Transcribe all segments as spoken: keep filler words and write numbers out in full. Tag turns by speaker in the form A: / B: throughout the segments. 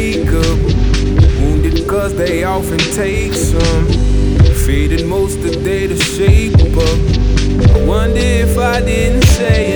A: makeup. Wounded cause they often take some. Faded most of the day to shape up. I wonder if I didn't say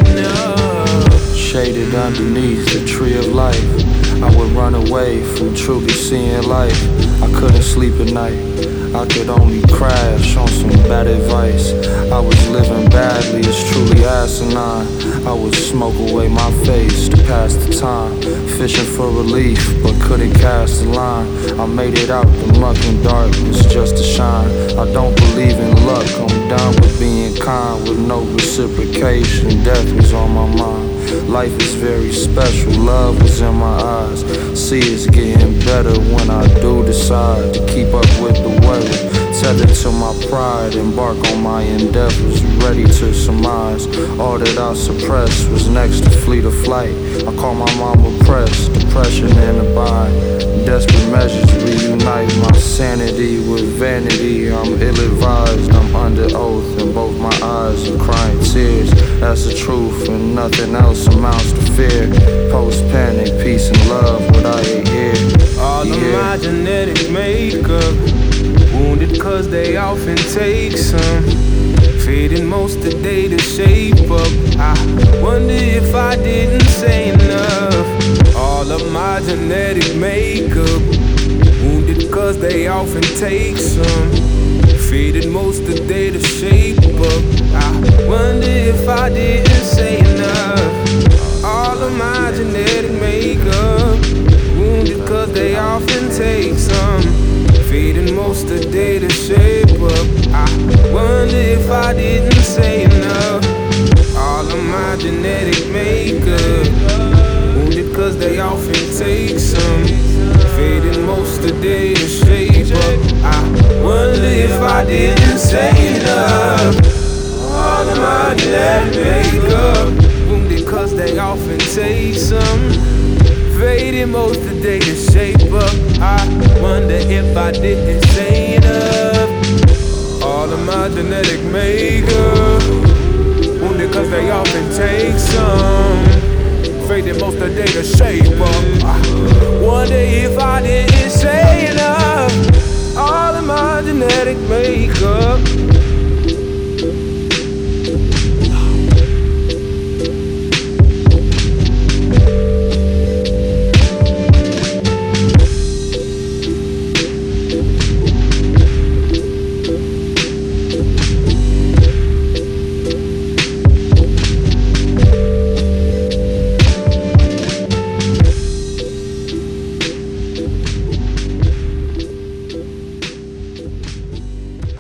A: enough.
B: Shaded underneath the tree of life, I would run away from truly seeing life. I couldn't sleep at night, I could only crash on some bad advice. I was living badly, it's truly asinine. I would smoke away my face to pass the time, fishing for relief, but couldn't cast a line. I made it out the muck and darkness just to shine. I don't believe in luck, I'm done with being kind, with no reciprocation. Death was on my mind. Life is very special, love was in my eyes. See, it's getting better when I do decide to keep up with the weather. Tethered to my pride, embark on my endeavors, ready to surmise. All that I suppressed was next to fleet of flight. I call my mom oppressed, depression and a bind. Desperate measures reunite my sanity with vanity. I'm ill-advised, I'm under oath, and both my eyes are crying tears. That's the truth, and nothing else amounts to fear. Post-panic, peace and love, what I ain't here.
A: All of my genetic makeup, wounded cause they often take some. Fading most of the day to shape up. I wonder if I didn't say enough. All of my genetic makeup, wounded cause they often take some. Faded most of the day to shape up. I wonder if I didn't say enough. All of my genetic makeup, wounded cause they often take some. Fading most of the day to shape up. I wonder if I didn't say enough. All of my genetic makeup, wounded cause they often take some. Fading most of the day to shape up. I wonder if I didn't say enough. All of my genetic makeup, wounded cause they often take some. Fading most of the day to shape up. I wonder if I didn't say enough. All of my genetic makeup, wounded cause they often take some. Fading most of the day to shape up. I wonder